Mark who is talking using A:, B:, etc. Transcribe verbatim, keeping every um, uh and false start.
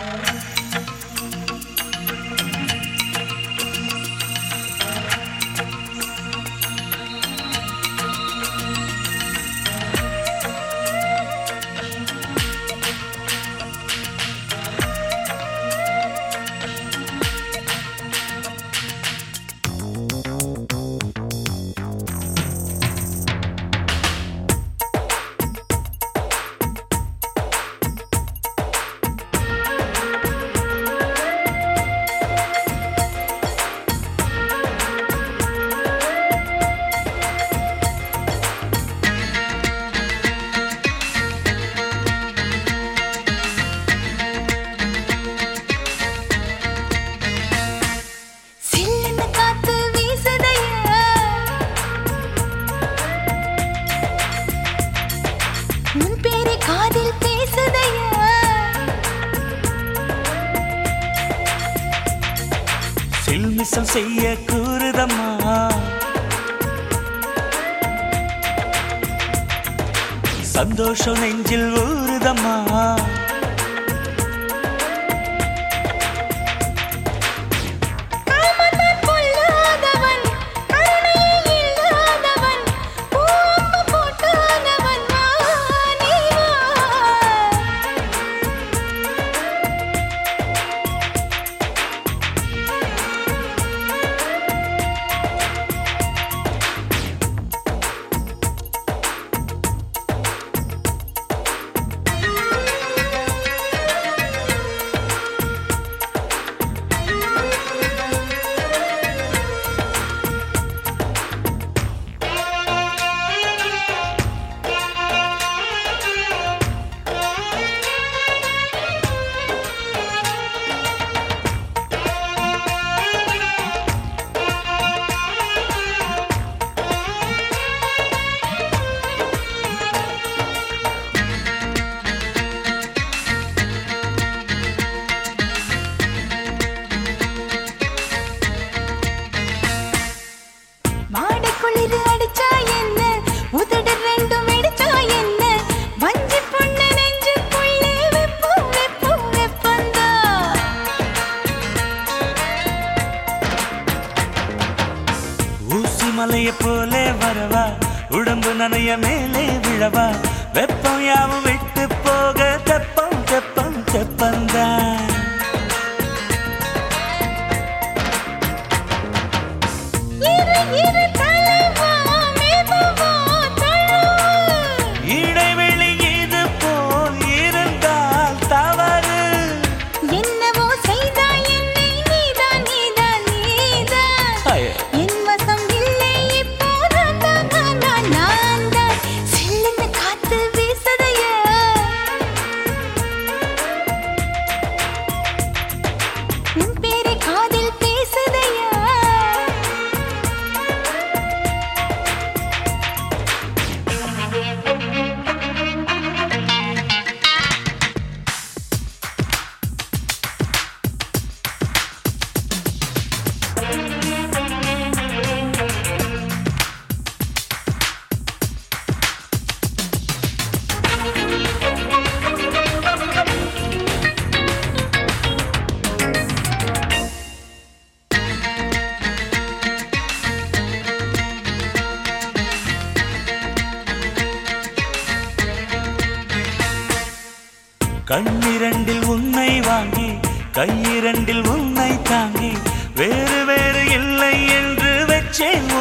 A: சில்மிசம் செய்ய கூறுதம்மா, சந்தோஷம் நெஞ்சில் ஊறுதம்மா. மலைய போலே வரவா, உடம்பு நனைய மேலே விழவா, வெப்பம் யாவும் விட்டு போக தெப்பம் தெப்பம் தெப்பந்தான். இடைவெளி இது போல் இருந்தால் தவறு.
B: என்னவோ செய்தாய் என்னை, நீதான் நீதான் நீதான் என் வசம் இல்லை இப்போ. நான் தான் நான் நான் தான் சில்லுன்னு காத்து வீசதையா, உன் பேரை காதில் பேசுதையா.
A: கண்ணிரண்டில் உன்னை வாங்கி கையிரண்டில் உன்னை தாங்கி வேறு வேறு இல்லை என்று வச்சேன்